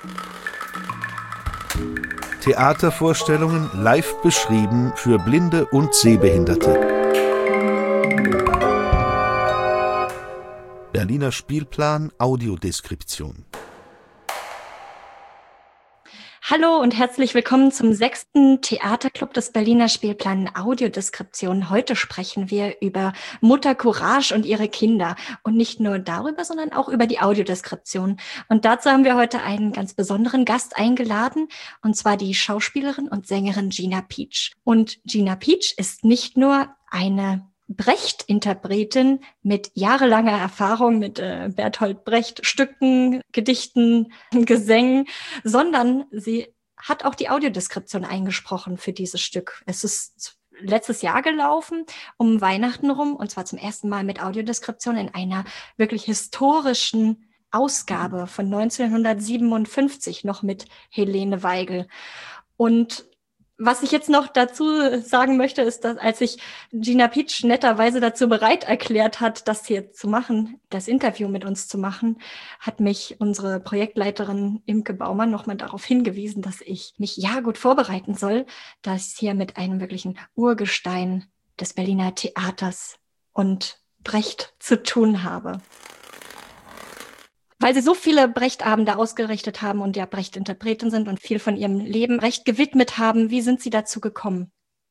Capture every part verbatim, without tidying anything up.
Theatervorstellungen live beschrieben für Blinde und Sehbehinderte. Berliner Spielplan Audiodeskription. Hallo und herzlich willkommen zum sechsten Theaterclub des Berliner Spielplan Audiodeskription. Heute sprechen wir über Mutter Courage und ihre Kinder. Und nicht nur darüber, sondern auch über die Audiodeskription. Und dazu haben wir heute einen ganz besonderen Gast eingeladen, und zwar die Schauspielerin und Sängerin Gina Pietsch. Und Gina Pietsch ist nicht nur eine Brecht-Interpretin mit jahrelanger Erfahrung mit äh, Bertolt Brecht Stücken, Gedichten, Gesängen, sondern sie hat auch die Audiodeskription eingesprochen für dieses Stück. Es ist letztes Jahr gelaufen, um Weihnachten rum, und zwar zum ersten Mal mit Audiodeskription in einer wirklich historischen Ausgabe von neunzehnhundertsiebenundfünfzig, noch mit Helene Weigel. Und was ich jetzt noch dazu sagen möchte, ist, dass als sich Gina Pietsch netterweise dazu bereit erklärt hat, das hier zu machen, das Interview mit uns zu machen, hat mich unsere Projektleiterin Imke Baumann nochmal darauf hingewiesen, dass ich mich ja gut vorbereiten soll, dass ich hier mit einem wirklichen Urgestein des Berliner Theaters und Brecht zu tun habe. Weil sie so viele Brecht-Abende ausgerichtet haben und ja Brecht-Interpretin sind und viel von ihrem Leben Brecht gewidmet haben, wie sind Sie dazu gekommen?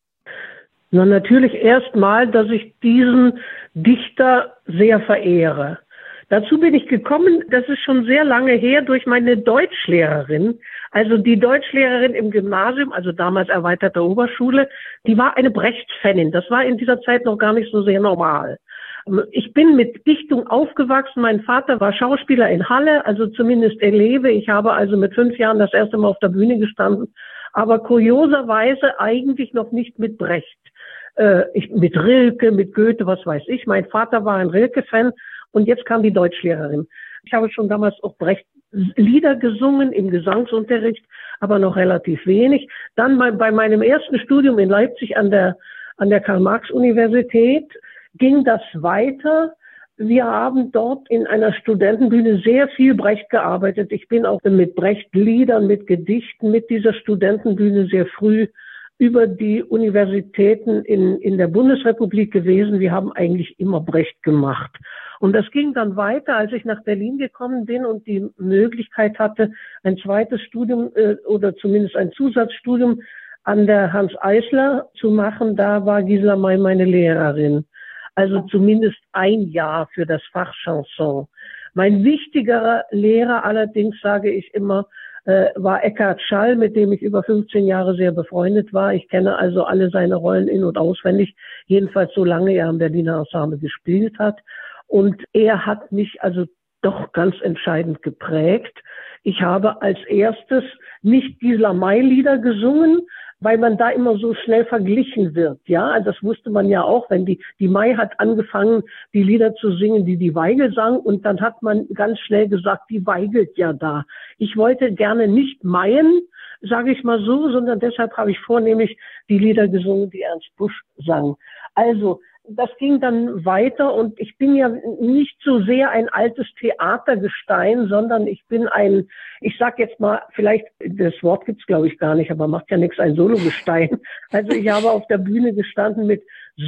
Na, natürlich erstmal, dass ich diesen Dichter sehr verehre. Dazu bin ich gekommen, das ist schon sehr lange her, durch meine Deutschlehrerin. Also die Deutschlehrerin im Gymnasium, also damals erweiterte Oberschule, die war eine Brecht-Fanin. Das war in dieser Zeit noch gar nicht so sehr normal. Ich bin mit Dichtung aufgewachsen. Mein Vater war Schauspieler in Halle, also zumindest Eleve. Ich habe also mit fünf Jahren das erste Mal auf der Bühne gestanden, aber kurioserweise eigentlich noch nicht mit Brecht. Äh, ich, mit Rilke, mit Goethe, was weiß ich. Mein Vater war ein Rilke-Fan und jetzt kam die Deutschlehrerin. Ich habe schon damals auch Brecht Lieder gesungen im Gesangsunterricht, aber noch relativ wenig. Dann bei, bei meinem ersten Studium in Leipzig an der, an der Karl-Marx-Universität ging das weiter. Wir haben dort in einer Studentenbühne sehr viel Brecht gearbeitet. Ich bin auch mit Brecht-Liedern, mit Gedichten, mit dieser Studentenbühne sehr früh über die Universitäten in, in der Bundesrepublik gewesen. Wir haben eigentlich immer Brecht gemacht. Und das ging dann weiter, als ich nach Berlin gekommen bin und die Möglichkeit hatte, ein zweites Studium äh, oder zumindest ein Zusatzstudium an der Hans-Eisler zu machen. Da war Gisela May meine Lehrerin. Also zumindest ein Jahr für das Fach Chanson. Mein wichtigerer Lehrer allerdings, sage ich immer, äh, war Eckhard Schall, mit dem ich über fünfzehn Jahre sehr befreundet war. Ich kenne also alle seine Rollen in- und auswendig, jedenfalls so lange er im Berliner Ensemble gespielt hat. Und er hat mich also doch ganz entscheidend geprägt. Ich habe als erstes nicht Gisela May Lieder gesungen, weil man da immer so schnell verglichen wird, ja. Das wusste man ja auch, wenn die, die May hat angefangen, die Lieder zu singen, die die Weigel sang, und dann hat man ganz schnell gesagt, die weigelt ja da. Ich wollte gerne nicht Mayen, sage ich mal so, sondern deshalb habe ich vornehmlich die Lieder gesungen, die Ernst Busch sang. Also, das ging dann weiter und ich bin ja nicht so sehr ein altes Theatergestein, sondern ich bin ein, ich sag jetzt mal, vielleicht, das Wort gibt's glaube ich gar nicht, aber macht ja nichts, ein Sologestein. Also ich habe auf der Bühne gestanden mit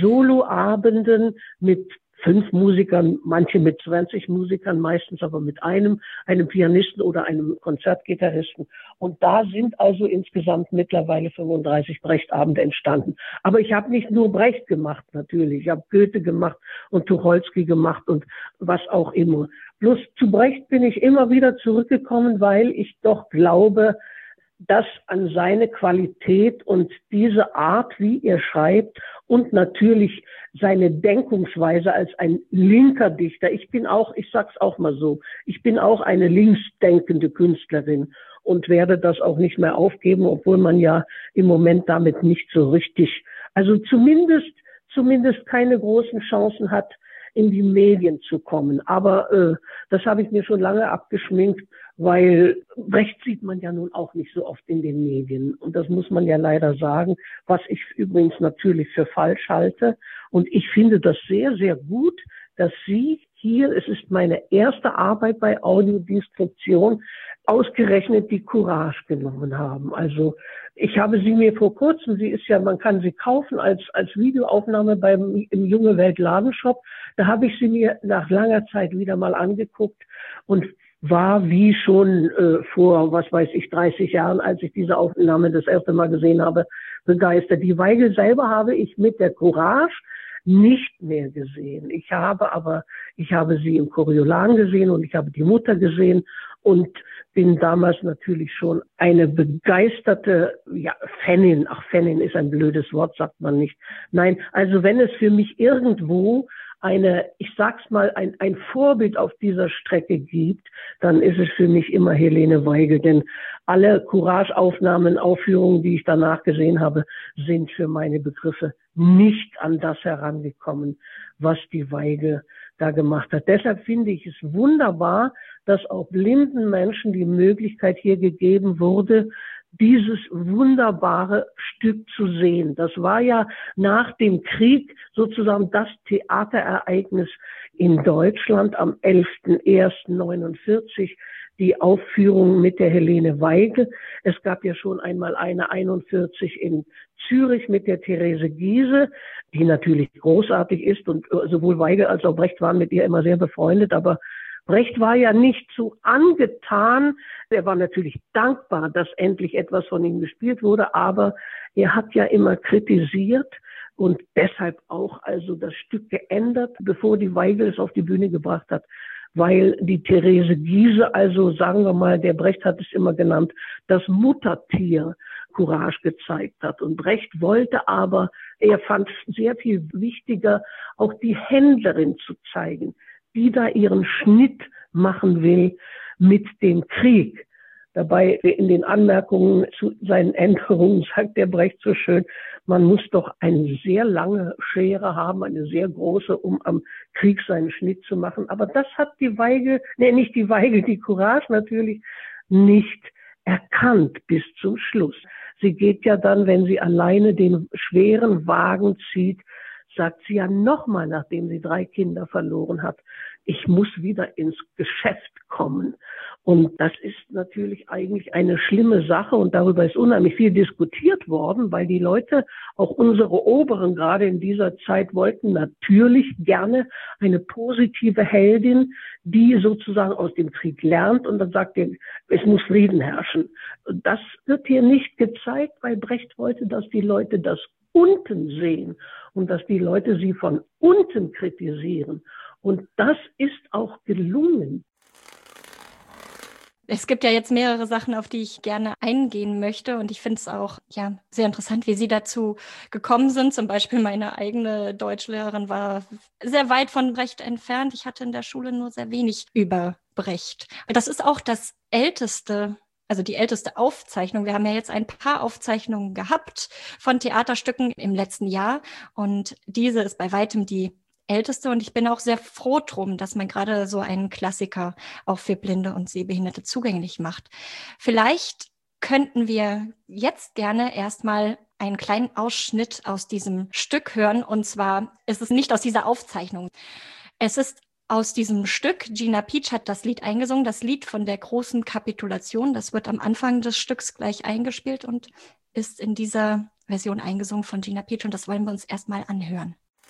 Soloabenden, mit fünf Musikern, manche mit zwanzig Musikern, meistens aber mit einem, einem Pianisten oder einem Konzertgitarristen. Und da sind also insgesamt mittlerweile fünfunddreißig Brecht-Abende entstanden. Aber ich habe nicht nur Brecht gemacht, natürlich. Ich habe Goethe gemacht und Tucholsky gemacht und was auch immer. Bloß zu Brecht bin ich immer wieder zurückgekommen, weil ich doch glaube, dass an seine Qualität und diese Art, wie er schreibt, und natürlich seine Denkungsweise als ein linker Dichter. Ich bin auch, ich sag's auch mal so, ich bin auch eine linksdenkende Künstlerin und werde das auch nicht mehr aufgeben, obwohl man ja im Moment damit nicht so richtig, also zumindest, zumindest keine großen Chancen hat, in die Medien zu kommen. Aber äh, das habe ich mir schon lange abgeschminkt, weil Brecht sieht man ja nun auch nicht so oft in den Medien. Und das muss man ja leider sagen, was ich übrigens natürlich für falsch halte. Und ich finde das sehr, sehr gut, dass Sie hier, es ist meine erste Arbeit bei Audiodeskription, ausgerechnet die Courage genommen haben. Also ich habe sie mir vor kurzem, sie ist ja, man kann sie kaufen als als Videoaufnahme beim im Junge Welt Ladenshop. Da habe ich sie mir nach langer Zeit wieder mal angeguckt und war wie schon äh, vor, was weiß ich, dreißig Jahren, als ich diese Aufnahme das erste Mal gesehen habe, begeistert. Die Weigel selber habe ich mit der Courage nicht mehr gesehen. Ich habe aber, ich habe sie im Coriolan gesehen und ich habe die Mutter gesehen und bin damals natürlich schon eine begeisterte, ja, Fanin. Ach, Fanin ist ein blödes Wort, sagt man nicht. Nein, also wenn es für mich irgendwo eine, ich sag's mal, ein, ein Vorbild auf dieser Strecke gibt, dann ist es für mich immer Helene Weigel. Denn alle Courage-Aufnahmen, Aufführungen, die ich danach gesehen habe, sind für meine Begriffe nicht an das herangekommen, was die Weigel da gemacht hat. Deshalb finde ich es wunderbar, dass auch blinden Menschen die Möglichkeit hier gegeben wurde, dieses wunderbare Stück zu sehen. Das war ja nach dem Krieg sozusagen das Theaterereignis in Deutschland am elften ersten neunundvierzig, die Aufführung mit der Helene Weigel. Es gab ja schon einmal eine einundvierzig in Zürich mit der Therese Giese, die natürlich großartig ist und sowohl Weigel als auch Brecht waren mit ihr immer sehr befreundet, aber Brecht war ja nicht so angetan. Er war natürlich dankbar, dass endlich etwas von ihm gespielt wurde, aber er hat ja immer kritisiert und deshalb auch also das Stück geändert, bevor die Weigel es auf die Bühne gebracht hat, weil die Therese Giese, also sagen wir mal, der Brecht hat es immer genannt, das Muttertier Courage gezeigt hat. Und Brecht wollte aber, er fand es sehr viel wichtiger, auch die Händlerin zu zeigen, die da ihren Schnitt machen will mit dem Krieg. Dabei in den Anmerkungen zu seinen Änderungen sagt der Brecht so schön, man muss doch eine sehr lange Schere haben, eine sehr große, um am Krieg seinen Schnitt zu machen. Aber das hat die Weigel, nee, nicht die Weigel, die Courage natürlich nicht erkannt bis zum Schluss. Sie geht ja dann, wenn sie alleine den schweren Wagen zieht, sagt sie ja nochmal, nachdem sie drei Kinder verloren hat, ich muss wieder ins Geschäft kommen. Und das ist natürlich eigentlich eine schlimme Sache und darüber ist unheimlich viel diskutiert worden, weil die Leute, auch unsere Oberen gerade in dieser Zeit, wollten natürlich gerne eine positive Heldin, die sozusagen aus dem Krieg lernt und dann sagt, es muss Frieden herrschen. Das wird hier nicht gezeigt, weil Brecht wollte, dass die Leute das unten sehen und dass die Leute sie von unten kritisieren. Und das ist auch gelungen. Es gibt ja jetzt mehrere Sachen, auf die ich gerne eingehen möchte. Und ich finde es auch ja sehr interessant, wie Sie dazu gekommen sind. Zum Beispiel meine eigene Deutschlehrerin war sehr weit von Brecht entfernt. Ich hatte in der Schule nur sehr wenig über Brecht. Das ist auch das älteste Also die älteste Aufzeichnung. Wir haben ja jetzt ein paar Aufzeichnungen gehabt von Theaterstücken im letzten Jahr. Und diese ist bei weitem die älteste. Und ich bin auch sehr froh drum, dass man gerade so einen Klassiker auch für Blinde und Sehbehinderte zugänglich macht. Vielleicht könnten wir jetzt gerne erstmal einen kleinen Ausschnitt aus diesem Stück hören. Und zwar ist es nicht aus dieser Aufzeichnung. Es ist aus diesem Stück. Gina Pietsch hat das Lied eingesungen, das Lied von der großen Kapitulation. Das wird am Anfang des Stücks gleich eingespielt und ist in dieser Version eingesungen von Gina Pietsch. Und das wollen wir uns erstmal anhören.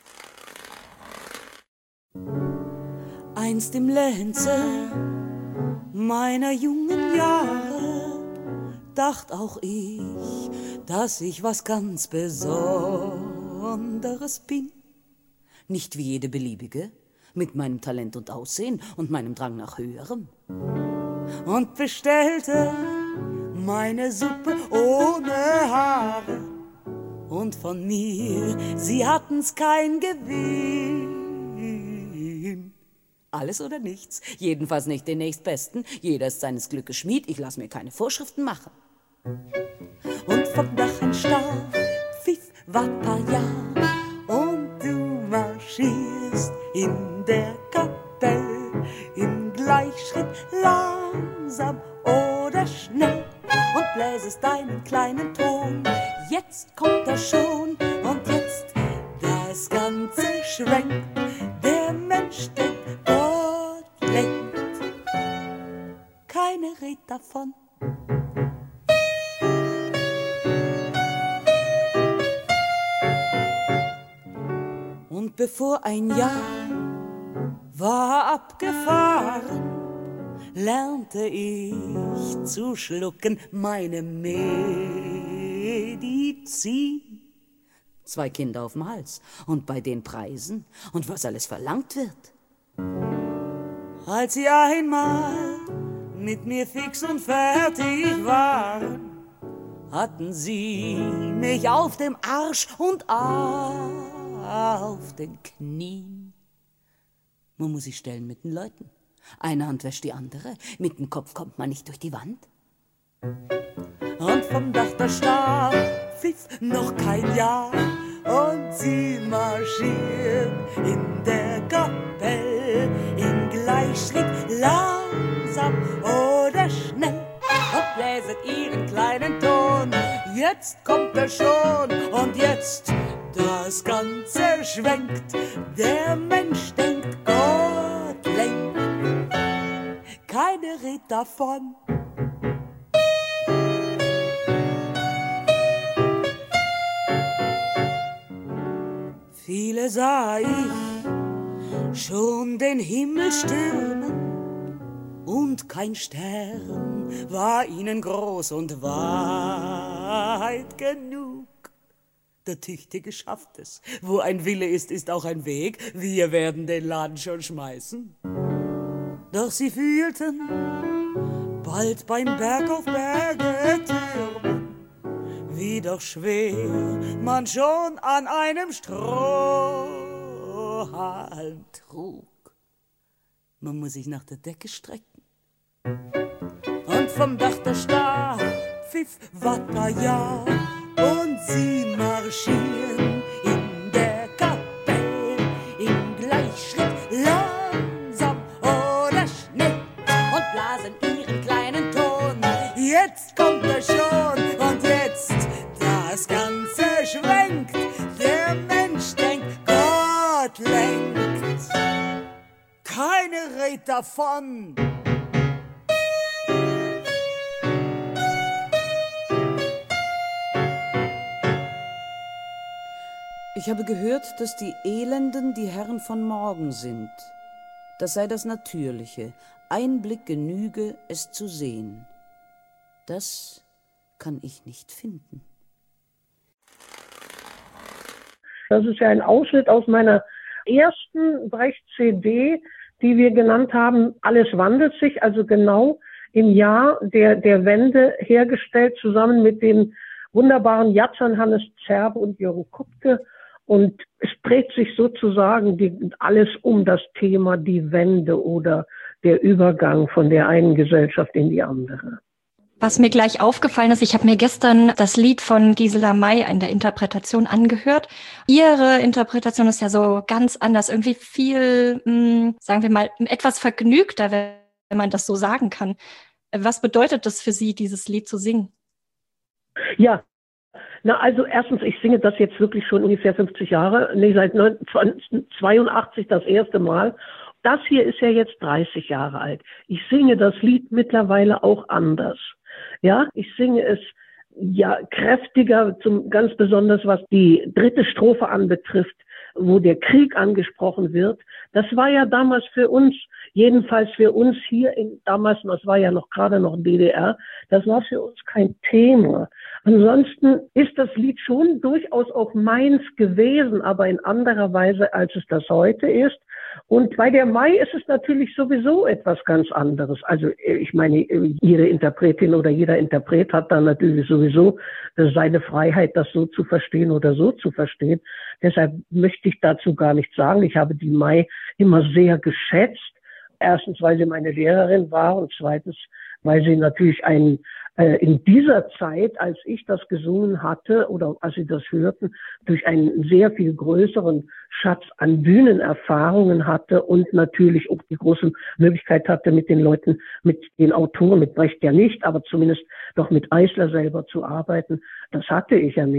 Einst im Lenze meiner jungen Jahre dacht auch ich, dass ich was ganz Besonderes bin. Nicht wie jede beliebige, mit meinem Talent und Aussehen und meinem Drang nach Höherem. Und bestellte meine Suppe ohne Haare. Und von mir, sie hatten's kein Gewinn. Alles oder nichts, jedenfalls nicht den nächstbesten. Jeder ist seines Glückes Schmied, ich lass mir keine Vorschriften machen. Und vom Dach ein Stab, Pfiff, Wappaja, und du marschierst in der Kapelle im Gleichschritt, langsam oder schnell, und bläsest deinen kleinen Ton. Jetzt kommt er schon und jetzt das Ganze schwenkt. Der Mensch Mensch denkt, Gott lenkt. Keine Red davon. Und bevor ein Jahr war abgefahren, lernte ich zu schlucken meine Medizin. Zwei Kinder auf dem Hals und bei den Preisen und was alles verlangt wird. Als sie einmal mit mir fix und fertig waren, hatten sie mich auf dem Arsch und auf den Knien. Man muss sich stellen mit den Leuten. Eine Hand wäscht die andere, mit dem Kopf kommt man nicht durch die Wand. Und vom Dach der Stab pfiff noch kein Jahr und sie marschiert in der Kapelle in Gleichschritt, langsam oder schnell, und bläset ihren kleinen Ton. Jetzt kommt er schon und jetzt das Ganze schwenkt. Der Mensch denkt, Gott lenkt. Keine Red davon. Viele sah ich schon den Himmel stürmen, und kein Stern war ihnen groß und weit genug. Der Tüchtige schafft es. Wo ein Wille ist, ist auch ein Weg. Wir werden den Laden schon schmeißen. Doch sie fühlten bald beim Berg auf Berge türmen, wie doch schwer man schon an einem Strohhalm trug. Man muss sich nach der Decke strecken. Und vom Dach der Star pfiff Wattaya, und sie marschieren in der Kapelle im Gleichschritt, langsam oder schnell, und blasen ihren kleinen Ton. Jetzt kommt er schon und jetzt das Ganze schwenkt. Der Mensch denkt, Gott lenkt. Keine Red davon. Ich habe gehört, dass die Elenden die Herren von morgen sind. Das sei das Natürliche. Ein Blick genüge, es zu sehen. Das kann ich nicht finden. Das ist ja ein Ausschnitt aus meiner ersten Brecht-C D, die wir genannt haben, Alles wandelt sich, also genau im Jahr der, der Wende hergestellt, zusammen mit den wunderbaren Jatzern Hannes Zerbe und Jürgen Kupke. Und es dreht sich sozusagen die, alles um das Thema die Wende oder der Übergang von der einen Gesellschaft in die andere. Was mir gleich aufgefallen ist, ich habe mir gestern das Lied von Gisela May in der Interpretation angehört. Ihre Interpretation ist ja so ganz anders, irgendwie viel, mh, sagen wir mal, etwas vergnügter, wenn man das so sagen kann. Was bedeutet das für Sie, dieses Lied zu singen? Ja. Na, also erstens, ich singe das jetzt wirklich schon ungefähr fünfzig Jahre, nee, seit neunzehnhundertzweiundachtzig das erste Mal. Das hier ist ja jetzt dreißig Jahre alt. Ich singe das Lied mittlerweile auch anders. Ja, ich singe es ja kräftiger, zum, ganz besonders was die dritte Strophe anbetrifft, wo der Krieg angesprochen wird. Das war ja damals für uns, jedenfalls für uns hier in, damals, das war ja noch gerade noch D D R, das war für uns kein Thema. Ansonsten ist das Lied schon durchaus auch meins gewesen, aber in anderer Weise, als es das heute ist. Und bei der Mai ist es natürlich sowieso etwas ganz anderes. Also ich meine, jede Interpretin oder jeder Interpret hat dann natürlich sowieso seine Freiheit, das so zu verstehen oder so zu verstehen. Deshalb möchte ich dazu gar nichts sagen. Ich habe die Mai immer sehr geschätzt. Erstens, weil sie meine Lehrerin war, und zweitens, weil sie natürlich ein in dieser Zeit, als ich das gesungen hatte oder als Sie das hörten, durch einen sehr viel größeren Schatz an Bühnenerfahrungen hatte und natürlich auch die große Möglichkeit hatte, mit den Leuten, mit den Autoren, mit Brecht ja nicht, aber zumindest doch mit Eisler selber zu arbeiten. Das hatte ich ja nicht.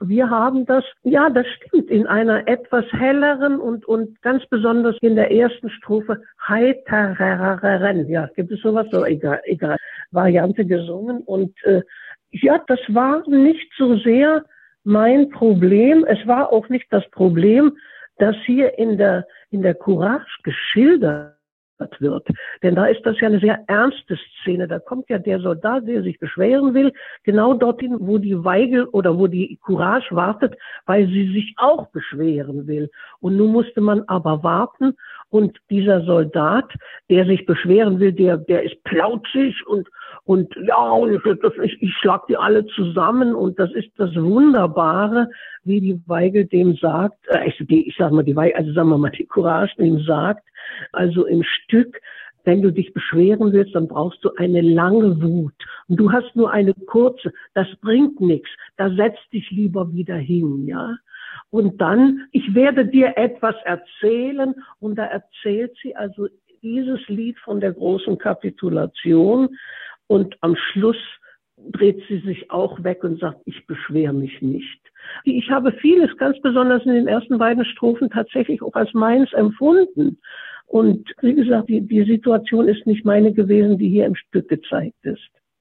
Wir haben das, ja, das stimmt, in einer etwas helleren und, und ganz besonders in der ersten Strophe heitereren, ja, gibt es sowas, so egal, egal, Variante gesungen. Und äh, ja, das war nicht so sehr mein Problem. Es war auch nicht das Problem, das hier in der, in der Courage geschildert wird. Denn da ist das ja eine sehr ernste Szene. Da kommt ja der Soldat, der sich beschweren will, genau dorthin, wo die Weigel oder wo die Courage wartet, weil sie sich auch beschweren will. Und nun musste man aber warten und dieser Soldat, der sich beschweren will, der, der ist plauzig und, und ja, und ich, ich schlag die alle zusammen und das ist das Wunderbare, wie die Weigel dem sagt, äh, ich, die, ich sag mal die Weigel, also sagen wir mal die Courage dem sagt, also im Stück, wenn du dich beschweren willst, dann brauchst du eine lange Wut. Und du hast nur eine kurze, das bringt nichts. Da setz dich lieber wieder hin, ja. Und dann, ich werde dir etwas erzählen. Und da erzählt sie also dieses Lied von der großen Kapitulation. Und am Schluss dreht sie sich auch weg und sagt, ich beschwere mich nicht. Ich habe vieles, ganz besonders in den ersten beiden Strophen, tatsächlich auch als meins empfunden. Und wie gesagt, die, die Situation ist nicht meine gewesen, die hier im Stück gezeigt ist.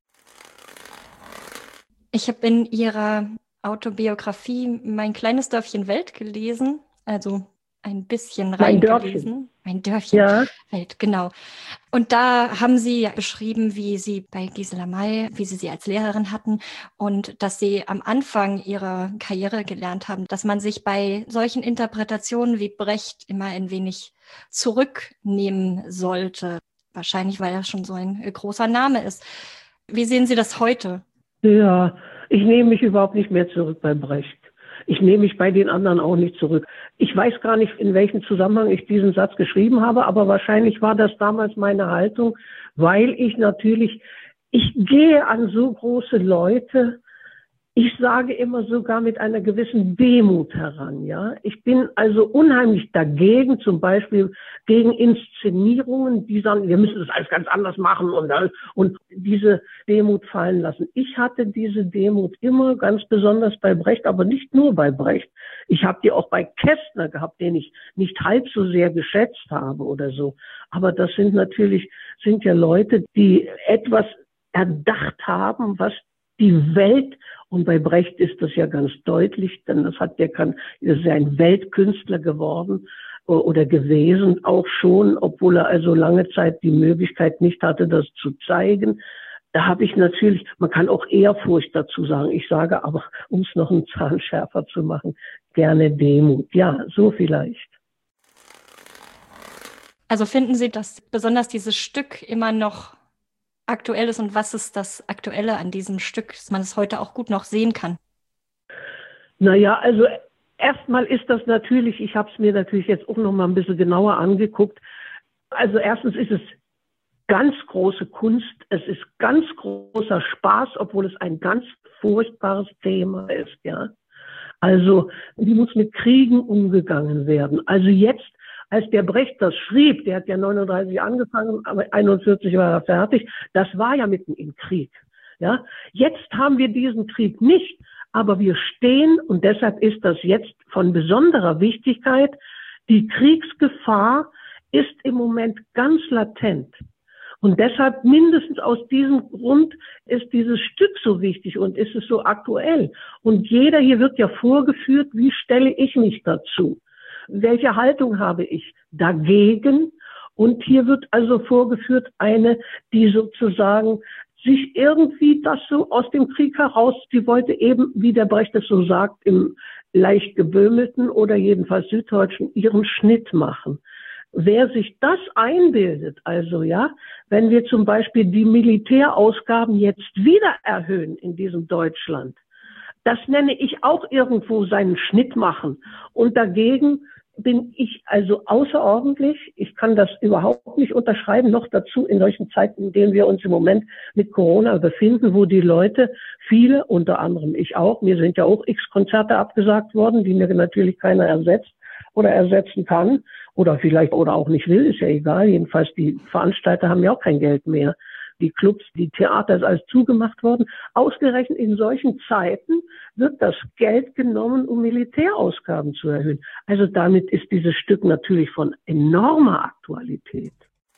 Ich habe in Ihrer Autobiografie Mein kleines Dörfchen Welt gelesen, also ein bisschen reingelesen. Mein Dörfchen ja. Welt, genau. Und da haben Sie beschrieben, wie Sie bei Gisela May, wie Sie sie als Lehrerin hatten und dass Sie am Anfang Ihrer Karriere gelernt haben, dass man sich bei solchen Interpretationen wie Brecht immer ein wenig zurücknehmen sollte. Wahrscheinlich, weil er schon so ein großer Name ist. Wie sehen Sie das heute? Ja, ich nehme mich überhaupt nicht mehr zurück bei Brecht. Ich nehme mich bei den anderen auch nicht zurück. Ich weiß gar nicht, in welchem Zusammenhang ich diesen Satz geschrieben habe, aber wahrscheinlich war das damals meine Haltung, weil ich natürlich, ich gehe an so große Leute, ich sage immer sogar mit einer gewissen Demut heran, ja. Ich bin also unheimlich dagegen, zum Beispiel gegen Inszenierungen, die sagen, wir müssen das alles ganz anders machen und, und diese Demut fallen lassen. Ich hatte diese Demut immer, ganz besonders bei Brecht, aber nicht nur bei Brecht. Ich habe die auch bei Kästner gehabt, den ich nicht halb so sehr geschätzt habe oder so. Aber das sind natürlich, sind ja Leute, die etwas erdacht haben, was die Welt, und bei Brecht ist das ja ganz deutlich, denn das hat der kann, das ist ja ein Weltkünstler geworden oder gewesen, auch schon, obwohl er also lange Zeit die Möglichkeit nicht hatte, das zu zeigen. Da habe ich natürlich, man kann auch Ehrfurcht dazu sagen. Ich sage aber, um es noch einen Zahn schärfer zu machen, gerne Demut. Ja, so vielleicht. Also finden Sie, dass besonders dieses Stück immer noch aktuell ist und was ist das Aktuelle an diesem Stück, dass man es heute auch gut noch sehen kann? Naja, also erstmal ist das natürlich, ich habe es mir natürlich jetzt auch noch mal ein bisschen genauer angeguckt. Also erstens ist es ganz große Kunst, es ist ganz großer Spaß, obwohl es ein ganz furchtbares Thema ist, ja. Also, wie muss mit Kriegen umgegangen werden? Also jetzt, als der Brecht das schrieb, der hat ja neununddreißig angefangen, aber einundvierzig war er fertig, das war ja mitten im Krieg. Ja, jetzt haben wir diesen Krieg nicht, aber wir stehen, und deshalb ist das jetzt von besonderer Wichtigkeit, die Kriegsgefahr ist im Moment ganz latent. Und deshalb mindestens aus diesem Grund ist dieses Stück so wichtig und ist es so aktuell. Und jeder hier wird ja vorgeführt, wie stelle ich mich dazu? Welche Haltung habe ich dagegen? Und hier wird also vorgeführt eine, die sozusagen sich irgendwie das so aus dem Krieg heraus, sie wollte eben, wie der Brecht es so sagt, im leicht geböhmelten oder jedenfalls süddeutschen ihren Schnitt machen. Wer sich das einbildet, also ja, wenn wir zum Beispiel die Militärausgaben jetzt wieder erhöhen in diesem Deutschland, das nenne ich auch irgendwo seinen Schnitt machen. Und dagegen bin ich also außerordentlich, ich kann das überhaupt nicht unterschreiben, noch dazu in solchen Zeiten, in denen wir uns im Moment mit Corona befinden, wo die Leute, viele, unter anderem ich auch, mir sind ja auch x Konzerte abgesagt worden, die mir natürlich keiner ersetzt oder ersetzen kann oder vielleicht oder auch nicht will, ist ja egal. Jedenfalls die Veranstalter haben ja auch kein Geld mehr. die Clubs, die Theater, ist alles zugemacht worden. Ausgerechnet in solchen Zeiten wird das Geld genommen, um Militärausgaben zu erhöhen. Also damit ist dieses Stück natürlich von enormer Aktualität.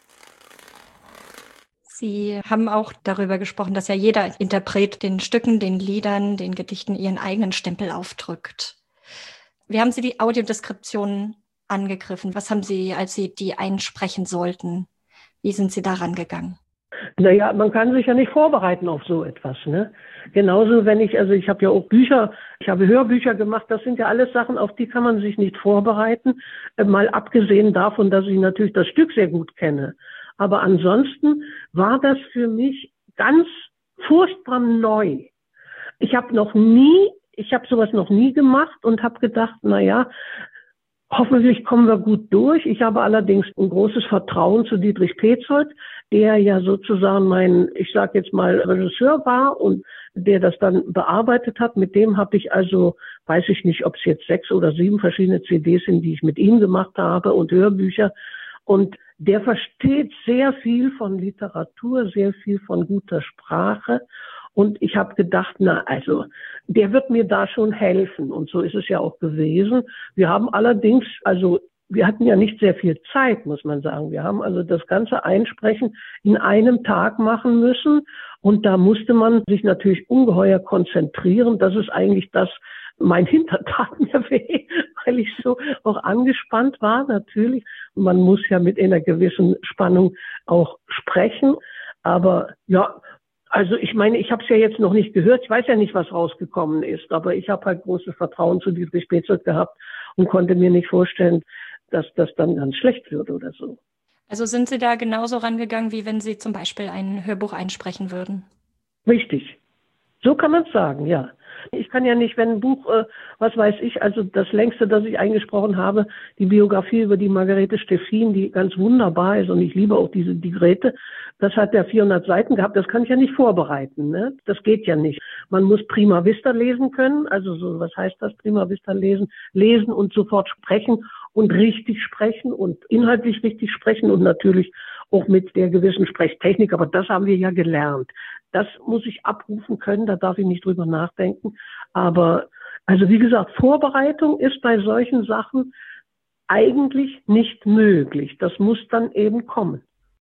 Sie haben auch darüber gesprochen, dass ja jeder Interpret den Stücken, den Liedern, den Gedichten ihren eigenen Stempel aufdrückt. Wie haben Sie die Audiodeskription angegriffen? Was haben Sie, als Sie die einsprechen sollten? Wie sind Sie daran gegangen? Naja, man kann sich ja nicht vorbereiten auf so etwas, ne? Genauso, wenn ich, also ich habe ja auch Bücher, ich habe Hörbücher gemacht, das sind ja alles Sachen, auf die kann man sich nicht vorbereiten, mal abgesehen davon, dass ich natürlich das Stück sehr gut kenne. Aber ansonsten war das für mich ganz furchtbar neu. Ich habe noch nie, ich habe sowas noch nie gemacht und habe gedacht, na ja, hoffentlich kommen wir gut durch. Ich habe allerdings ein großes Vertrauen zu Dietrich Petzold, der ja sozusagen mein, ich sage jetzt mal, Regisseur war und der das dann bearbeitet hat. Mit dem habe ich also, weiß ich nicht, ob es jetzt sechs oder sieben verschiedene C Ds sind, die ich mit ihm gemacht habe und Hörbücher. Und der versteht sehr viel von Literatur, sehr viel von guter Sprache. Und ich habe gedacht, na also, der wird mir da schon helfen. Und so ist es ja auch gewesen. Wir haben allerdings, also wir hatten ja nicht sehr viel Zeit, muss man sagen. Wir haben also das ganze Einsprechen in einem Tag machen müssen. Und da musste man sich natürlich ungeheuer konzentrieren. Das ist eigentlich das, mein Hintern tat mir weh, weil ich so auch angespannt war, natürlich. Man muss ja mit einer gewissen Spannung auch sprechen. Aber ja, also ich meine, ich habe es ja jetzt noch nicht gehört. Ich weiß ja nicht, was rausgekommen ist. Aber ich habe halt großes Vertrauen zu Dietrich Petzold gehabt und konnte mir nicht vorstellen, dass das dann ganz schlecht wird oder so. Also sind Sie da genauso rangegangen, wie wenn Sie zum Beispiel ein Hörbuch einsprechen würden? Richtig. So kann man es sagen, ja. Ich kann ja nicht, wenn ein Buch, äh, was weiß ich, also das längste, das ich eingesprochen habe, die Biografie über die Margarete Steffin, die ganz wunderbar ist und ich liebe auch diese die Grete, das hat ja vierhundert Seiten gehabt, das kann ich ja nicht vorbereiten, ne? Das geht ja nicht. Man muss Prima Vista lesen können, also so, was heißt das, Prima Vista lesen? Lesen und sofort sprechen und richtig sprechen und inhaltlich richtig sprechen und natürlich auch mit der gewissen Sprechtechnik, aber das haben wir ja gelernt. Das muss ich abrufen können, da darf ich nicht drüber nachdenken. Aber also wie gesagt, Vorbereitung ist bei solchen Sachen eigentlich nicht möglich. Das muss dann eben kommen.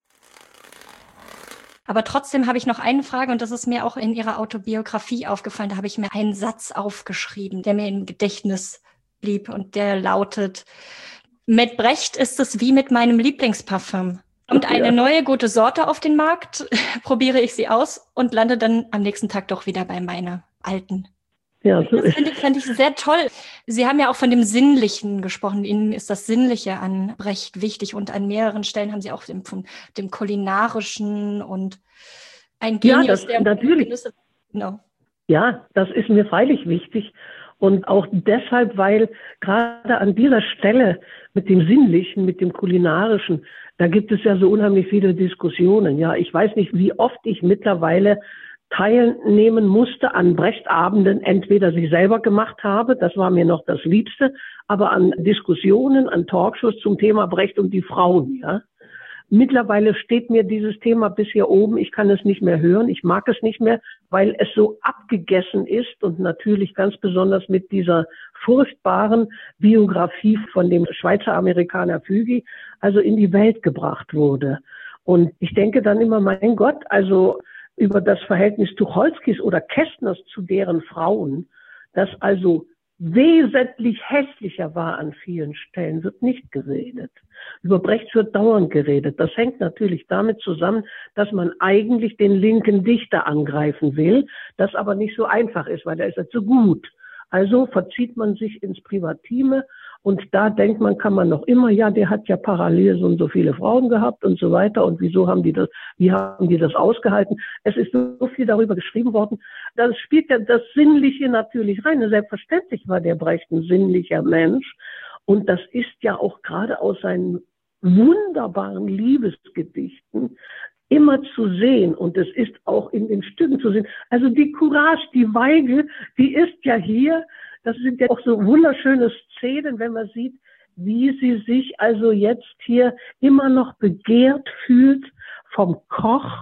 Aber trotzdem habe ich noch eine Frage und das ist mir auch in Ihrer Autobiografie aufgefallen. Da habe ich mir einen Satz aufgeschrieben, der mir im Gedächtnis blieb und der lautet: Mit Brecht ist es wie mit meinem Lieblingsparfüm. Kommt eine neue gute Sorte auf den Markt, probiere ich sie aus und lande dann am nächsten Tag doch wieder bei meiner alten. Ja, so das finde ich, fand ich sehr toll. Sie haben ja auch von dem Sinnlichen gesprochen. Ihnen ist das Sinnliche an Brecht wichtig und an mehreren Stellen haben Sie auch dem, von dem Kulinarischen und ein Genius, ja, das, der natürlich. Genüsse, no. Ja, das ist mir freilich wichtig. Und auch deshalb, weil gerade an dieser Stelle mit dem Sinnlichen, mit dem Kulinarischen, da gibt es ja so unheimlich viele Diskussionen. Ja, ich weiß nicht, wie oft ich mittlerweile teilnehmen musste an Brechtabenden, entweder sie selber gemacht habe, das war mir noch das Liebste, aber an Diskussionen, an Talkshows zum Thema Brecht und die Frauen, ja. Mittlerweile steht mir dieses Thema bis hier oben. Ich kann es nicht mehr hören. Ich mag es nicht mehr, weil es so abgegessen ist und natürlich ganz besonders mit dieser furchtbaren Biografie von dem Schweizer Amerikaner Fügi also in die Welt gebracht wurde. Und ich denke dann immer, mein Gott, also über das Verhältnis Tucholskys oder Kästners zu deren Frauen, das also wesentlich hässlicher war an vielen Stellen, wird nicht geredet. Über Brecht wird dauernd geredet. Das hängt natürlich damit zusammen, dass man eigentlich den linken Dichter angreifen will, das aber nicht so einfach ist, weil er ist ja zu gut. Also verzieht man sich ins Privatime und da denkt man, kann man noch immer, ja, der hat ja parallel so und so viele Frauen gehabt und so weiter und wieso haben die das, wie haben die das ausgehalten? Es ist so viel darüber geschrieben worden. Das spielt ja das Sinnliche natürlich rein. Selbstverständlich war der Brecht ein sinnlicher Mensch und das ist ja auch gerade aus seinen wunderbaren Liebesgedichten immer zu sehen und es ist auch in den Stücken zu sehen. Also die Courage, die Weigel, die ist ja hier, das sind ja auch so wunderschöne Szenen, wenn man sieht, wie sie sich also jetzt hier immer noch begehrt fühlt vom Koch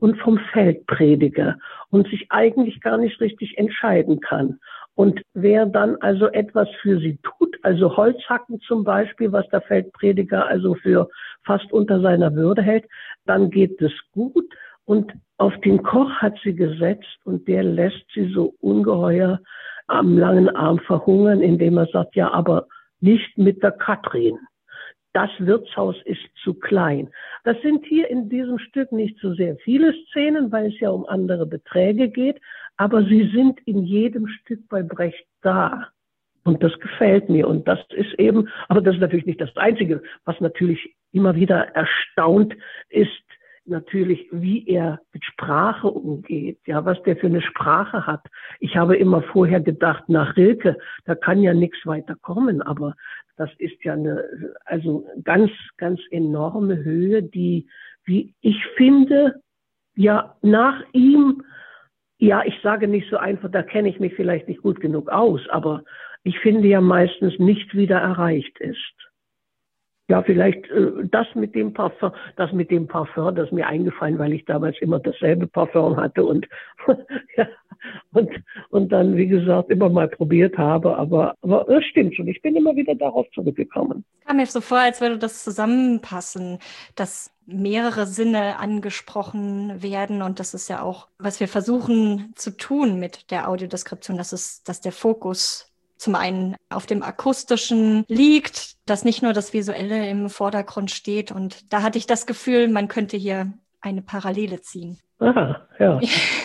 und vom Feldprediger und sich eigentlich gar nicht richtig entscheiden kann. Und wer dann also etwas für sie tut, also Holzhacken zum Beispiel, was der Feldprediger also für fast unter seiner Würde hält, dann geht es gut. Und auf den Koch hat sie gesetzt und der lässt sie so ungeheuer am langen Arm verhungern, indem er sagt, ja, aber nicht mit der Katrin. Das Wirtshaus ist zu klein. Das sind hier in diesem Stück nicht so sehr viele Szenen, weil es ja um andere Beträge geht, aber sie sind in jedem Stück bei Brecht da. Und das gefällt mir. Und das ist eben, aber das ist natürlich nicht das Einzige, was natürlich immer wieder erstaunt ist, natürlich, wie er mit Sprache umgeht, ja, was der für eine Sprache hat. Ich habe immer vorher gedacht, nach Rilke, da kann ja nichts weiter kommen, aber das ist ja eine, also ganz, ganz enorme Höhe, die, wie ich finde, ja, nach ihm, ja, ich sage nicht so einfach, da kenne ich mich vielleicht nicht gut genug aus, aber ich finde ja meistens nicht wieder erreicht ist. Ja, vielleicht äh, das mit dem Parfum, das mit dem Parfum, das ist mir eingefallen, weil ich damals immer dasselbe Parfum hatte und ja, und und dann, wie gesagt, immer mal probiert habe, aber aber das stimmt schon. Ich bin immer wieder darauf zurückgekommen. Es kam mir so vor, als würde das zusammenpassen, dass mehrere Sinne angesprochen werden und das ist ja auch, was wir versuchen zu tun mit der Audiodeskription, dass es, dass der Fokus zum einen auf dem Akustischen liegt, dass nicht nur das Visuelle im Vordergrund steht. Und da hatte ich das Gefühl, man könnte hier eine Parallele ziehen. Aha, ja.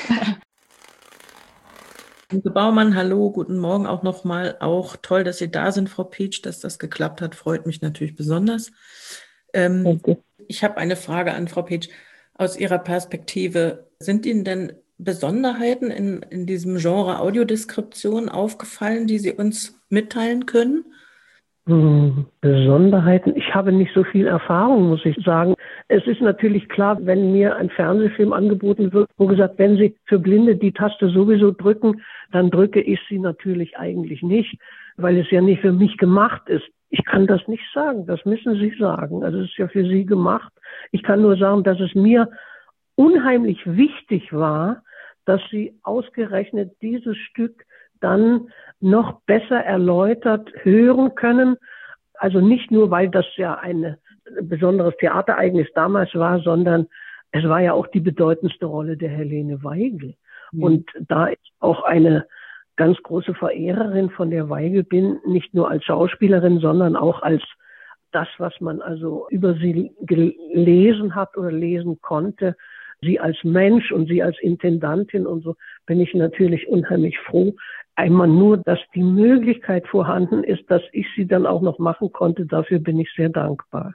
Liebe Baumann, hallo, guten Morgen auch nochmal. Auch toll, dass Sie da sind, Frau Pietsch, dass das geklappt hat, freut mich natürlich besonders. Ähm, okay. Ich habe eine Frage an Frau Pietsch. Aus Ihrer Perspektive, sind Ihnen denn Besonderheiten in, in diesem Genre Audiodeskription aufgefallen, die Sie uns mitteilen können? Hm, Besonderheiten? Ich habe nicht so viel Erfahrung, muss ich sagen. Es ist natürlich klar, wenn mir ein Fernsehfilm angeboten wird, wo gesagt, wenn Sie für Blinde die Taste sowieso drücken, dann drücke ich sie natürlich eigentlich nicht, weil es ja nicht für mich gemacht ist. Ich kann das nicht sagen, das müssen Sie sagen. Also es ist ja für Sie gemacht. Ich kann nur sagen, dass es mir unheimlich wichtig war, dass Sie ausgerechnet dieses Stück dann noch besser erläutert hören können. Also nicht nur, weil das ja ein besonderes Theaterereignis damals war, sondern es war ja auch die bedeutendste Rolle der Helene Weigel. Mhm. Und da ich auch eine ganz große Verehrerin von der Weigel bin, nicht nur als Schauspielerin, sondern auch als das, was man also über sie gelesen hat oder lesen konnte, sie als Mensch und sie als Intendantin und so, bin ich natürlich unheimlich froh. Einmal nur, dass die Möglichkeit vorhanden ist, dass ich sie dann auch noch machen konnte. Dafür bin ich sehr dankbar.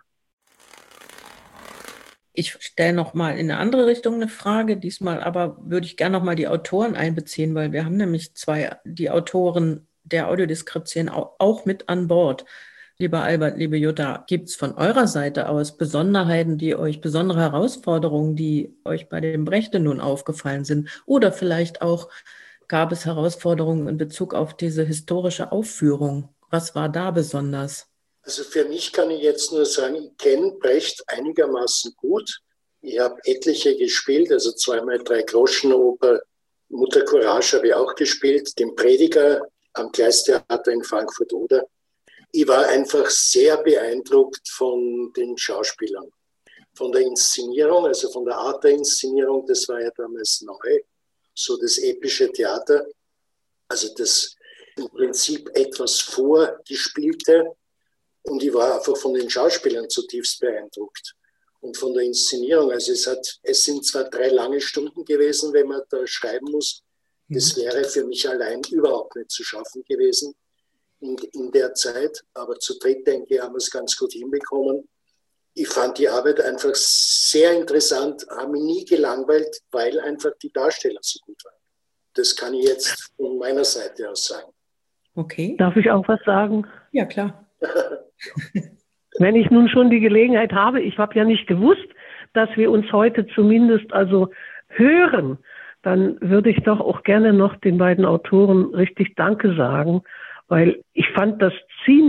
Ich stelle noch mal in eine andere Richtung eine Frage. Diesmal aber würde ich gerne noch mal die Autoren einbeziehen, weil wir haben nämlich zwei, die Autoren der Audiodeskription auch, auch mit an Bord. Lieber Albert, liebe Jutta, gibt es von eurer Seite aus Besonderheiten, die euch, besondere Herausforderungen, die euch bei dem Brechte nun aufgefallen sind? Oder vielleicht auch gab es Herausforderungen in Bezug auf diese historische Aufführung? Was war da besonders? Also für mich kann ich jetzt nur sagen, ich kenne Brecht einigermaßen gut. Ich habe etliche gespielt, also zweimal drei Groschenoper. Mutter Courage habe ich auch gespielt, den Prediger am Gleistheater in Frankfurt-Oder. Ich war einfach sehr beeindruckt von den Schauspielern, von der Inszenierung, also von der Art der Inszenierung, das war ja damals neu, so das epische Theater, also das im Prinzip etwas vorgespielte und ich war einfach von den Schauspielern zutiefst beeindruckt und von der Inszenierung, also es, hat, es sind zwar drei lange Stunden gewesen, wenn man da schreiben muss, das wäre für mich allein überhaupt nicht zu schaffen gewesen. In, in der Zeit, aber zu dritt, denke ich, haben wir es ganz gut hinbekommen. Ich fand die Arbeit einfach sehr interessant, habe mich nie gelangweilt, weil einfach die Darsteller so gut waren. Das kann ich jetzt von meiner Seite aus sagen. Okay. Darf ich auch was sagen? Ja, klar. Wenn ich nun schon die Gelegenheit habe, ich habe ja nicht gewusst, dass wir uns heute zumindest also hören, dann würde ich doch auch gerne noch den beiden Autoren richtig Danke sagen, weil ich fand das ziemlich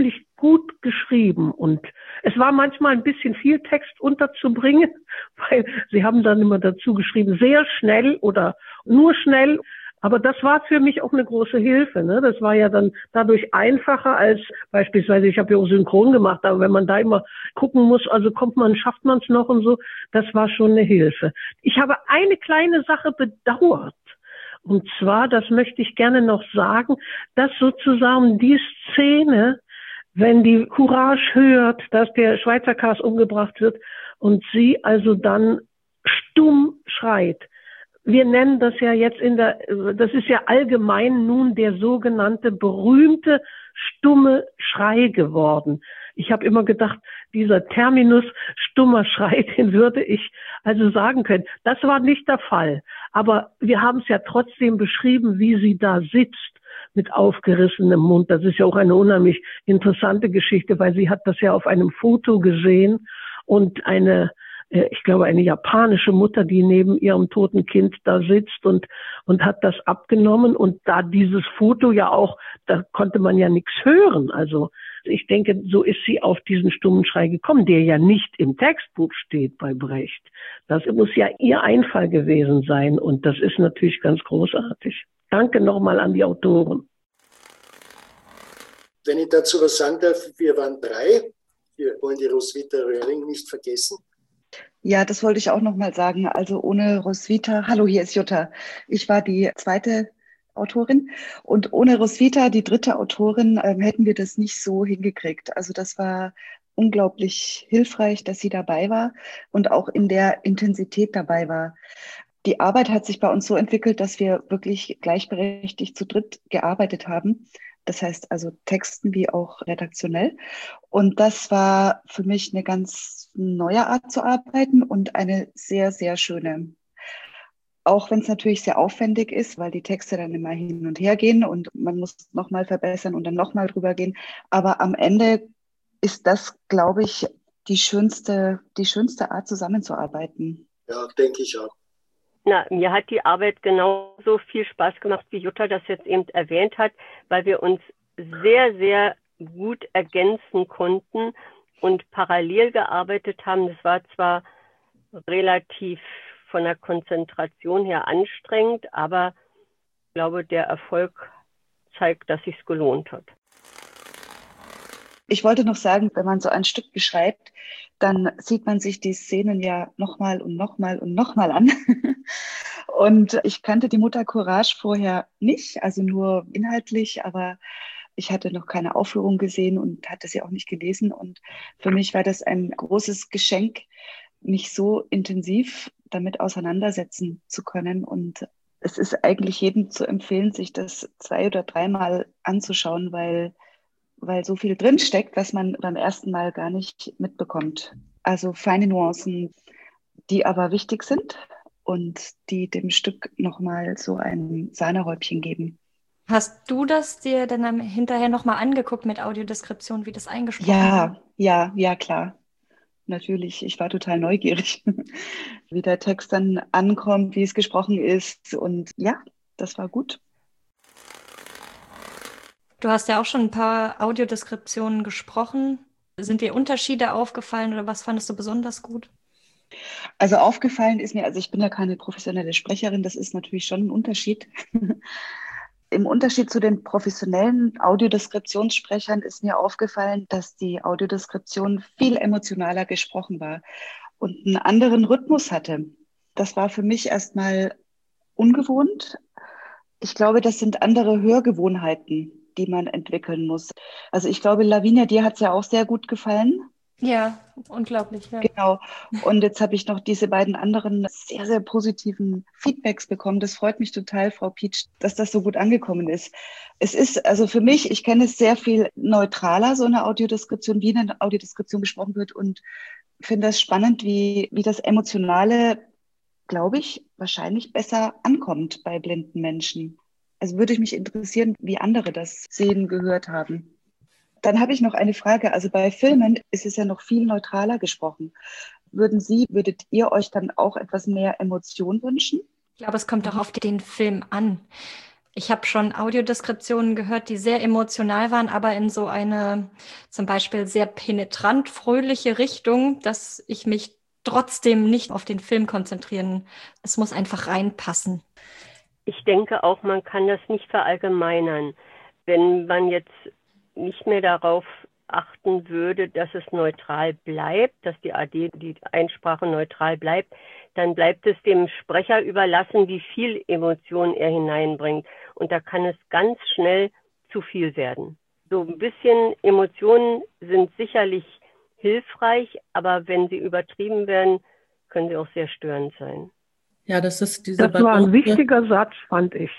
gut geschrieben und es war manchmal ein bisschen viel Text unterzubringen, weil sie haben dann immer dazu geschrieben, sehr schnell oder nur schnell. Aber das war für mich auch eine große Hilfe. Ne? Das war ja dann dadurch einfacher als beispielsweise, ich habe ja auch Synchron gemacht, aber wenn man da immer gucken muss, also kommt man, schafft man es noch und so, das war schon eine Hilfe. Ich habe eine kleine Sache bedauert. Und zwar, das möchte ich gerne noch sagen, dass sozusagen die Szene, wenn die Courage hört, dass der Schweizer Käse umgebracht wird und sie also dann stumm schreit. Wir nennen das ja jetzt in der, das ist ja allgemein nun der sogenannte berühmte stumme Schrei geworden. Ich habe immer gedacht, dieser Terminus stummer Schrei, den würde ich also sagen können. Das war nicht der Fall. Aber wir haben es ja trotzdem beschrieben, wie sie da sitzt mit aufgerissenem Mund. Das ist ja auch eine unheimlich interessante Geschichte, weil sie hat das ja auf einem Foto gesehen und eine ich glaube, eine japanische Mutter, die neben ihrem toten Kind da sitzt und, und hat das abgenommen. Und da dieses Foto ja auch, da konnte man ja nichts hören. Also ich denke, so ist sie auf diesen stummen Schrei gekommen, der ja nicht im Textbuch steht bei Brecht. Das muss ja ihr Einfall gewesen sein. Und das ist natürlich ganz großartig. Danke nochmal an die Autoren. Wenn ich dazu was sagen darf, wir waren drei. Wir wollen die Roswitha Röhring nicht vergessen. Ja, das wollte ich auch noch mal sagen. Also ohne Roswitha, hallo, hier ist Jutta. Ich war die zweite Autorin und ohne Roswitha, die dritte Autorin, ähm, hätten wir das nicht so hingekriegt. Also das war unglaublich hilfreich, dass sie dabei war und auch in der Intensität dabei war. Die Arbeit hat sich bei uns so entwickelt, dass wir wirklich gleichberechtigt zu dritt gearbeitet haben. Das heißt also Texten wie auch redaktionell. Und das war für mich eine ganz neue Art zu arbeiten und eine sehr, sehr schöne. Auch wenn es natürlich sehr aufwendig ist, weil die Texte dann immer hin und her gehen und man muss nochmal verbessern und dann nochmal drüber gehen. Aber am Ende ist das, glaube ich, die schönste, die schönste Art zusammenzuarbeiten. Ja, denke ich auch. Na, mir hat die Arbeit genauso viel Spaß gemacht, wie Jutta das jetzt eben erwähnt hat, weil wir uns sehr, sehr gut ergänzen konnten und parallel gearbeitet haben. Das war zwar relativ von der Konzentration her anstrengend, aber ich glaube, der Erfolg zeigt, dass es sich gelohnt hat. Ich wollte noch sagen, wenn man so ein Stück beschreibt, dann sieht man sich die Szenen ja nochmal und nochmal und nochmal an. Und ich kannte die Mutter Courage vorher nicht, also nur inhaltlich, aber ich hatte noch keine Aufführung gesehen und hatte sie auch nicht gelesen. Und für mich war das ein großes Geschenk, mich so intensiv damit auseinandersetzen zu können. Und es ist eigentlich jedem zu empfehlen, sich das zwei- oder dreimal anzuschauen, weil weil so viel drinsteckt, was man beim ersten Mal gar nicht mitbekommt. Also feine Nuancen, die aber wichtig sind und die dem Stück nochmal so ein Sahnehäubchen geben. Hast du das dir dann hinterher nochmal angeguckt mit Audiodeskription, wie das eingesprochen Ja, war? ja, ja, klar. Natürlich, ich war total neugierig, wie der Text dann ankommt, wie es gesprochen ist. Und ja, das war gut. Du hast ja auch schon ein paar Audiodeskriptionen gesprochen. Sind dir Unterschiede aufgefallen oder was fandest du besonders gut? Also aufgefallen ist mir, also ich bin ja keine professionelle Sprecherin, das ist natürlich schon ein Unterschied. Im Unterschied zu den professionellen Audiodeskriptionssprechern ist mir aufgefallen, dass die Audiodeskription viel emotionaler gesprochen war und einen anderen Rhythmus hatte. Das war für mich erstmal ungewohnt. Ich glaube, das sind andere Hörgewohnheiten, die man entwickeln muss. Also ich glaube, Lavinia, dir hat es ja auch sehr gut gefallen. Ja, unglaublich. Ja. Genau. Und jetzt habe ich noch diese beiden anderen sehr, sehr positiven Feedbacks bekommen. Das freut mich total, Frau Pietsch, dass das so gut angekommen ist. Es ist also für mich, ich kenne es sehr viel neutraler, so eine Audiodeskription, wie eine Audiodeskription gesprochen wird und finde das spannend, wie, wie das Emotionale, glaube ich, wahrscheinlich besser ankommt bei blinden Menschen. Also würde ich mich interessieren, wie andere das sehen, gehört haben. Dann habe ich noch eine Frage. Also bei Filmen ist es ja noch viel neutraler gesprochen. Würden Sie, würdet ihr euch dann auch etwas mehr Emotion wünschen? Ich glaube, es kommt auch auf den Film an. Ich habe schon Audiodeskriptionen gehört, die sehr emotional waren, aber in so eine zum Beispiel sehr penetrant fröhliche Richtung, dass ich mich trotzdem nicht auf den Film konzentrieren. Es muss einfach reinpassen. Ich denke auch, man kann das nicht verallgemeinern. Wenn man jetzt nicht mehr darauf achten würde, dass es neutral bleibt, dass die A D, die Einsprache neutral bleibt, dann bleibt es dem Sprecher überlassen, wie viel Emotion er hineinbringt. Und da kann es ganz schnell zu viel werden. So ein bisschen Emotionen sind sicherlich hilfreich, aber wenn sie übertrieben werden, können sie auch sehr störend sein. Ja, das ist diese Das war ein wichtiger Satz, fand ich.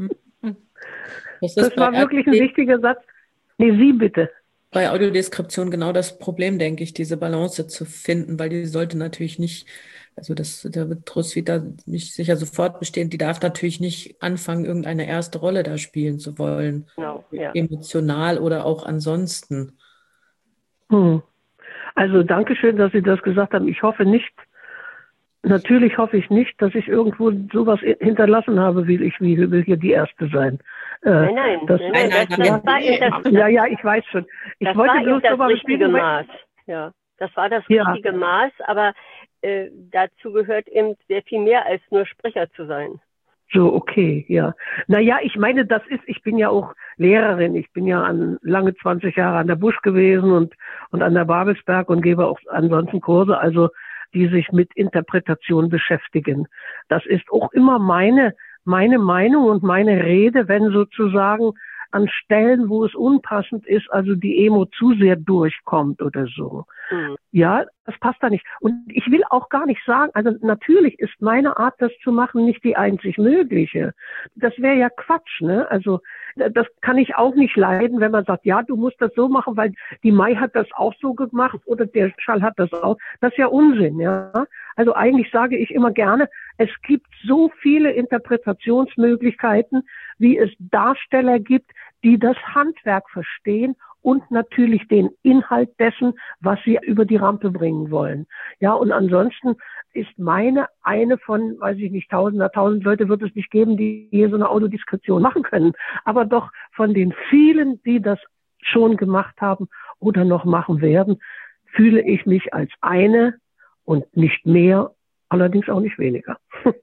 Das, das war wirklich ein wichtiger Satz. Nee, Sie bitte. Bei Audiodeskription genau das Problem, denke ich, diese Balance zu finden, weil die sollte natürlich nicht, also das, da wird Roswitha nicht sicher sofort bestehen, die darf natürlich nicht anfangen, irgendeine erste Rolle da spielen zu wollen. Genau, ja. Emotional oder auch ansonsten. Hm. Also danke schön, dass Sie das gesagt haben. Ich hoffe nicht, natürlich hoffe ich nicht, dass ich irgendwo sowas hinterlassen habe, wie ich will, will hier die Erste sein. Nein, nein, das, nein, nein, das, das, ja, war eben das, ja, ja, ich weiß schon. Ich das wollte war bloß das darüber richtige reden, Maß. Ja, das war das ja. richtige Maß, aber äh, dazu gehört eben sehr viel mehr als nur Sprecher zu sein. So, okay, ja. Naja, ich meine, das ist, ich bin ja auch Lehrerin. Ich bin ja an, lange zwanzig Jahre an der Busch gewesen und, und an der Babelsberg und gebe auch ansonsten Kurse, also die sich mit Interpretation beschäftigen. Das ist auch immer meine, meine Meinung und meine Rede, wenn sozusagen an Stellen, wo es unpassend ist, also die Emo zu sehr durchkommt oder so. Mhm. Ja, das passt da nicht. Und ich will auch gar nicht sagen, also natürlich ist meine Art, das zu machen, nicht die einzig mögliche. Das wäre ja Quatsch, ne? Also das kann ich auch nicht leiden, wenn man sagt, ja, du musst das so machen, weil die Mai hat das auch so gemacht oder der Schall hat das auch. Das ist ja Unsinn, ja. Also eigentlich sage ich immer gerne, es gibt so viele Interpretationsmöglichkeiten, wie es Darsteller gibt, die das Handwerk verstehen und natürlich den Inhalt dessen, was sie über die Rampe bringen wollen. Ja, und ansonsten ist meine eine von, weiß ich nicht, tausender, tausend Leute wird es nicht geben, die hier so eine Audiodeskription machen können. Aber doch von den vielen, die das schon gemacht haben oder noch machen werden, fühle ich mich als eine und nicht mehr, allerdings auch nicht weniger.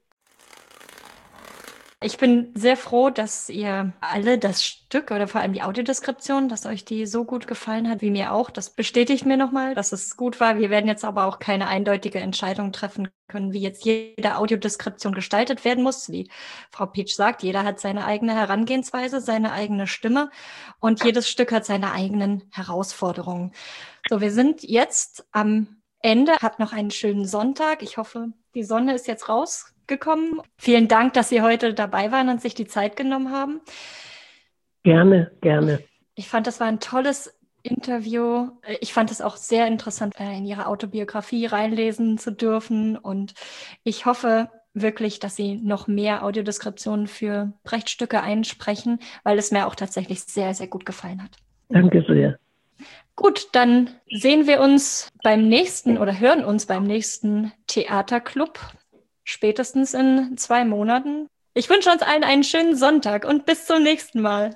Ich bin sehr froh, dass ihr alle das Stück oder vor allem die Audiodeskription, dass euch die so gut gefallen hat, wie mir auch. Das bestätigt mir nochmal, dass es gut war. Wir werden jetzt aber auch keine eindeutige Entscheidung treffen können, wie jetzt jede Audiodeskription gestaltet werden muss. Wie Frau Pietsch sagt, jeder hat seine eigene Herangehensweise, seine eigene Stimme und jedes Stück hat seine eigenen Herausforderungen. So, wir sind jetzt am Ende. Habt noch einen schönen Sonntag. Ich hoffe, die Sonne ist jetzt rausgekommen. Vielen Dank, dass Sie heute dabei waren und sich die Zeit genommen haben. Gerne, gerne. Ich fand, das war ein tolles Interview. Ich fand es auch sehr interessant, in Ihre Autobiografie reinlesen zu dürfen. Und ich hoffe wirklich, dass Sie noch mehr Audiodeskriptionen für Brecht-Stücke einsprechen, weil es mir auch tatsächlich sehr, sehr gut gefallen hat. Danke sehr. Gut, dann sehen wir uns beim nächsten oder hören uns beim nächsten Theaterclub, spätestens in zwei Monaten. Ich wünsche uns allen einen schönen Sonntag und bis zum nächsten Mal.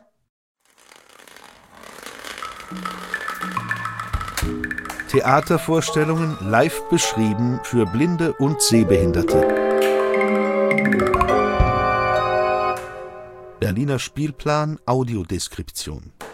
Theatervorstellungen live beschrieben für Blinde und Sehbehinderte. Berliner Spielplan Audiodeskription.